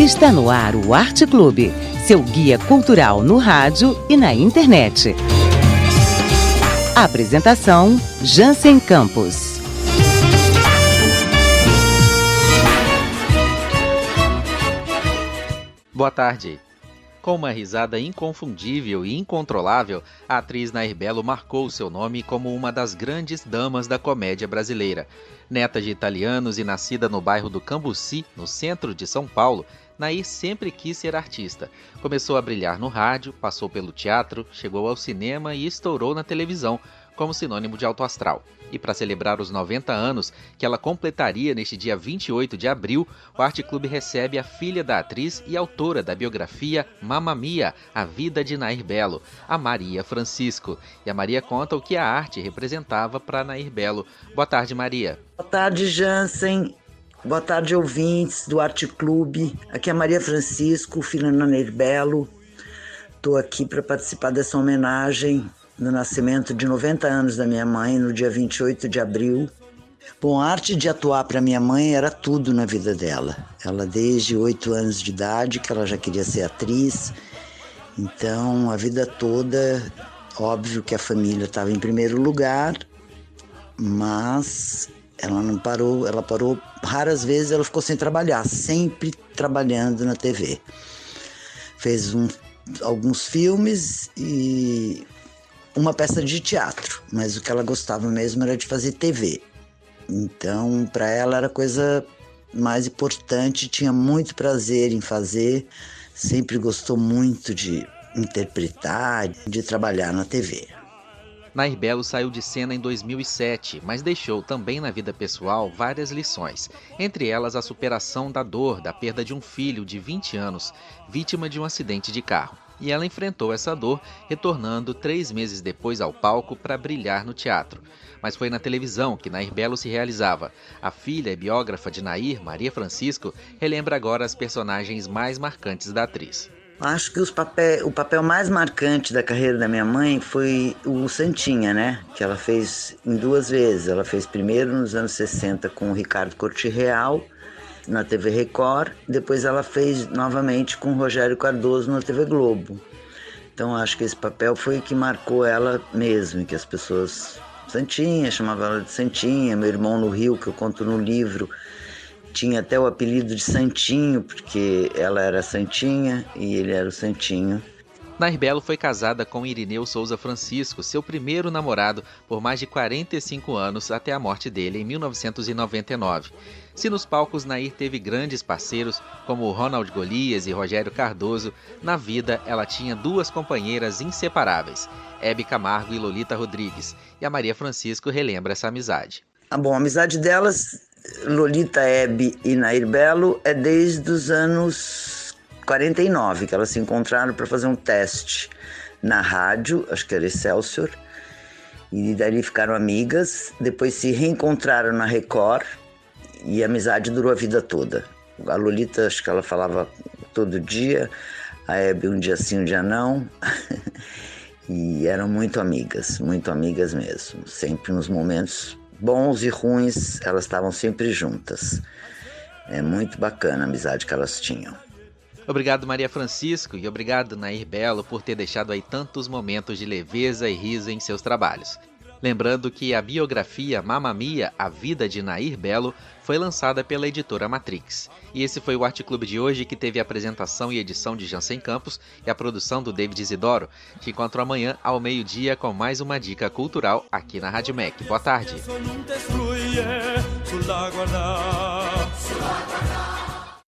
Está no ar o Arte Clube, seu guia cultural no rádio e na internet. Apresentação: Jansen Campos. Boa tarde. Com uma risada inconfundível e incontrolável, a atriz Nair Belo marcou seu nome como uma das grandes damas da comédia brasileira. Neta de italianos e nascida no bairro do Cambuci, no centro de São Paulo, Nair sempre quis ser artista. Começou a brilhar no rádio, passou pelo teatro, chegou ao cinema e estourou na televisão, como sinônimo de alto astral. E para celebrar os 90 anos que ela completaria neste dia 28 de abril, o Arte Clube recebe a filha da atriz e autora da biografia Mamma Mia, A Vida de Nair Belo, a Maria Francisco. E a Maria conta o que a arte representava para Nair Belo. Boa tarde, Maria. Boa tarde, Jansen. Boa tarde, ouvintes do Arte Clube. Aqui é a Maria Francisco, filha da Nair Belo. Estou aqui para participar dessa homenagem no nascimento de 90 anos da minha mãe, no dia 28 de abril. Bom, a arte de atuar para minha mãe era tudo na vida dela. Ela, desde 8 anos de idade, que ela já queria ser atriz. Então, a vida toda, óbvio que a família estava em primeiro lugar, mas ela não parou, ela parou raras vezes, ela ficou sem trabalhar, sempre trabalhando na TV. Fez alguns filmes e uma peça de teatro, mas o que ela gostava mesmo era de fazer TV. Então, para ela era a coisa mais importante, tinha muito prazer em fazer, sempre gostou muito de interpretar, de trabalhar na TV. Nair Belo saiu de cena em 2007, mas deixou também na vida pessoal várias lições, entre elas a superação da dor da perda de um filho de 20 anos, vítima de um acidente de carro. E ela enfrentou essa dor, retornando 3 meses depois ao palco para brilhar no teatro. Mas foi na televisão que Nair Belo se realizava. A filha e biógrafa de Nair, Maria Francisco, relembra agora as personagens mais marcantes da atriz. Acho que o papel mais marcante da carreira da minha mãe foi o Santinha, né? Que ela fez em 2 vezes. Ela fez primeiro nos anos 60 com o Ricardo Corte Real, na TV Record, depois ela fez novamente com o Rogério Cardoso na TV Globo. Então acho que esse papel foi o que marcou ela mesmo, que as pessoas, Santinha, chamavam ela de Santinha. Meu irmão no Rio, que eu conto no livro, tinha até o apelido de Santinho, porque ela era Santinha e ele era o Santinho. Nair Belo foi casada com Irineu Souza Francisco, seu primeiro namorado, por mais de 45 anos, até a morte dele em 1999. Se nos palcos Nair teve grandes parceiros, como Ronald Golias e Rogério Cardoso, na vida ela tinha 2 companheiras inseparáveis, Hebe Camargo e Lolita Rodrigues, e a Maria Francisco relembra essa amizade. Bom, a amizade delas, Lolita, Hebe e Nair Belo, é desde os anos 49, que elas se encontraram para fazer um teste na rádio, acho que era Excelsior, e dali ficaram amigas, depois se reencontraram na Record e a amizade durou a vida toda. A Lolita, acho que ela falava todo dia, a Hebe um dia sim, um dia não, e eram muito amigas mesmo, sempre nos momentos bons e ruins, elas estavam sempre juntas. É muito bacana a amizade que elas tinham. Obrigado, Maria Francisco, e obrigado, Nair Belo, por ter deixado aí tantos momentos de leveza e riso em seus trabalhos. Lembrando que a biografia Mamma Mia, A Vida de Nair Belo, foi lançada pela editora Matrix. E esse foi o Arte Clube de hoje, que teve a apresentação e edição de Jansen Campos e a produção do David Isidoro. Te encontro amanhã ao meio-dia com mais uma dica cultural aqui na Rádio MEC. Boa tarde.